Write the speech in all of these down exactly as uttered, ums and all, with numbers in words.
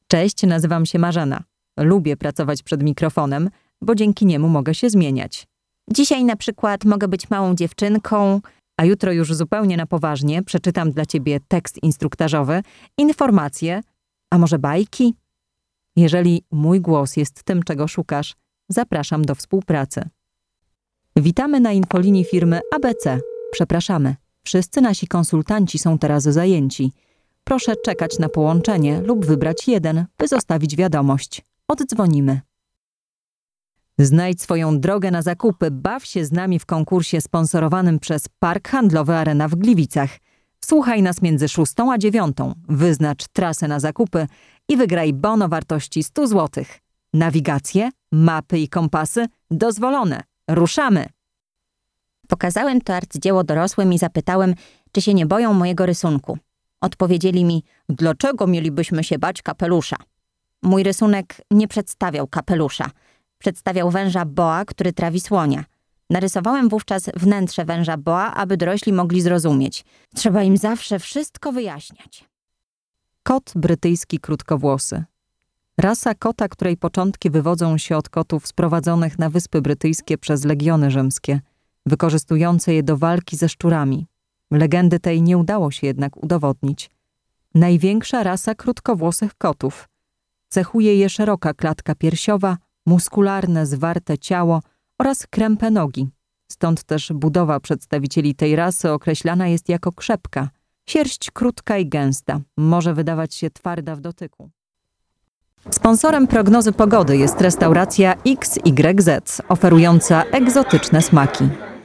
Cześć, nazywam się Marzena. Lubię pracować przed mikrofonem, bo dzięki niemu mogę się zmieniać. Dzisiaj na przykład mogę być małą dziewczynką, A jutro już zupełnie na poważnie przeczytam dla ciebie tekst instruktażowy, informacje, a może bajki? Jeżeli mój głos jest tym, czego szukasz, zapraszam do współpracy. Witamy na infolinii firmy A B C. Przepraszamy, wszyscy nasi konsultanci są teraz zajęci. Proszę czekać na połączenie lub wybrać jeden, by zostawić wiadomość. Oddzwonimy. Znajdź swoją drogę na zakupy. Baw się z nami w konkursie sponsorowanym przez Park Handlowy Arena w Gliwicach. Słuchaj nas między szóstą a dziewiątą. Wyznacz trasę na zakupy i wygraj bon o wartości sto złotych. Nawigacje, mapy i kompasy dozwolone. Ruszamy! Pokazałem to arcydzieło dorosłym i zapytałem, czy się nie boją mojego rysunku. Odpowiedzieli mi, dlaczego mielibyśmy się bać kapelusza? Mój rysunek nie przedstawiał kapelusza. Przedstawiał węża boa, który trawi słonia. Narysowałem wówczas wnętrze węża boa, aby dorośli mogli zrozumieć. Trzeba im zawsze wszystko wyjaśniać. Kot brytyjski krótkowłosy. Rasa kota, której początki wywodzą się od kotów sprowadzonych na Wyspy Brytyjskie przez legiony rzymskie, wykorzystujące je do walki ze szczurami. Legendy tej nie udało się jednak udowodnić. Największa rasa krótkowłosych kotów. Cechuje je szeroka klatka piersiowa, muskularne, zwarte ciało oraz krępe nogi. Stąd też budowa przedstawicieli tej rasy określana jest jako krzepka. Sierść krótka i gęsta, może wydawać się twarda w dotyku. Sponsorem prognozy pogody jest restauracja X Y Z, oferująca egzotyczne smaki.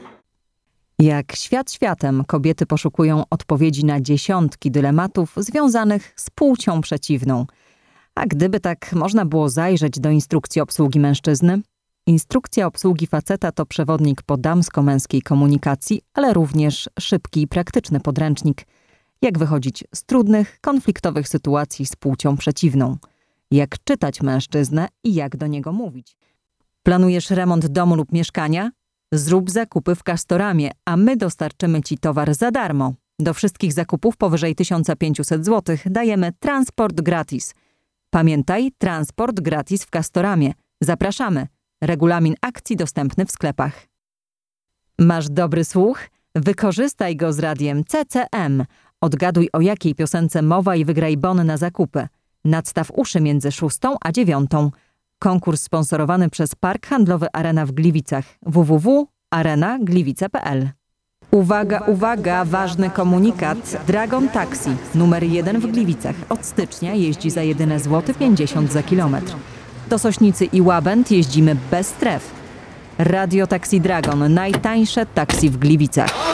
Jak świat światem, kobiety poszukują odpowiedzi na dziesiątki dylematów związanych z płcią przeciwną. A gdyby tak można było zajrzeć do instrukcji obsługi mężczyzny? Instrukcja obsługi faceta to przewodnik po damsko-męskiej komunikacji, ale również szybki i praktyczny podręcznik. Jak wychodzić z trudnych, konfliktowych sytuacji z płcią przeciwną. Jak czytać mężczyznę i jak do niego mówić. Planujesz remont domu lub mieszkania? Zrób zakupy w Castoramie, a my dostarczymy ci towar za darmo. Do wszystkich zakupów powyżej tysiąc pięćset złotych dajemy transport gratis. Pamiętaj, transport gratis w Castoramie. Zapraszamy. Regulamin akcji dostępny w sklepach. Masz dobry słuch? Wykorzystaj go z radiem C C M. Odgaduj, o jakiej piosence mowa i wygraj bon na zakupy. Nadstaw uszy między szóstą a dziewiątą. Konkurs sponsorowany przez Park Handlowy Arena w Gliwicach. w w w kropka arena gliwice kropka p l. Uwaga, uwaga, ważny komunikat. Dragon Taxi, numer jeden w Gliwicach. Od stycznia jeździ za jedyne złoty pięćdziesiąt za kilometr. Do Sośnicy i Łabęd jeździmy bez stref. Radio Taxi Dragon, najtańsze taksi w Gliwicach.